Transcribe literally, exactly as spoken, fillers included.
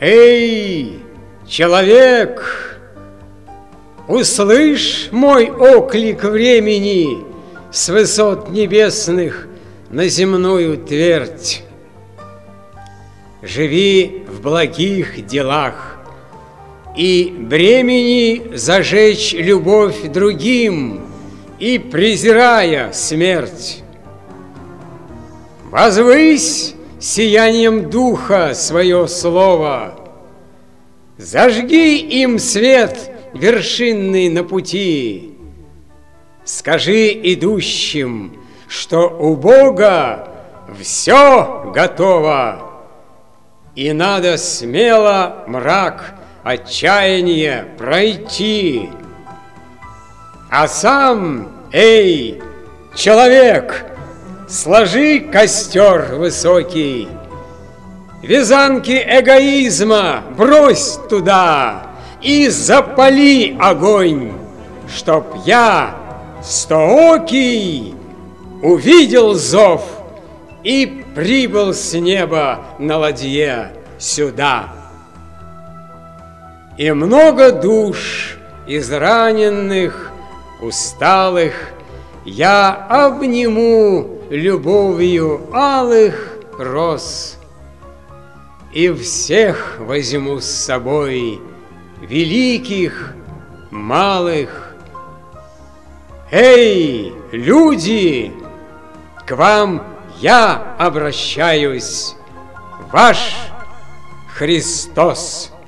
Эй, человек, услышь мой оклик времени с высот небесных на земную твердь. Живи в благих делах и бремени зажечь любовь другим и презирая смерть. Возвысь сиянием духа свое слово, зажги им свет вершинный на пути. Скажи идущим, что у Бога все готово, и надо смело мрак отчаяния пройти. А сам, эй, человек, сложи костер высокий, вязанки эгоизма брось туда и запали огонь, чтоб я, стоокий, увидел зов и прибыл с неба на ладье сюда. И много душ израненных, усталых я обниму любовью алых роз, и всех возьму с собой, великих, малых. Эй, люди, к вам я обращаюсь, ваш Христос.